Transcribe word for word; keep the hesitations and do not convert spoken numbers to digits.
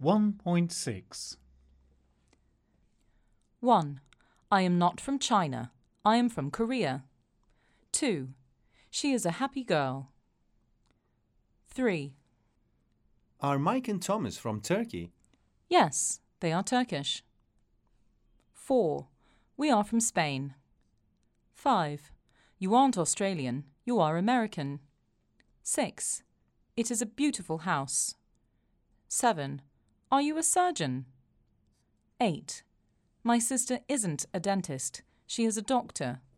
one point six. one. I am not from China. I am from Korea. two. She is a happy girl. three. Are Mike and Thomas from Turkey? Yes, they are Turkish. four. We are from Spain. five. You aren't Australian, you are American. six. It is a beautiful house. seven. Are you a surgeon? eight. My sister isn't a dentist, she is a doctor.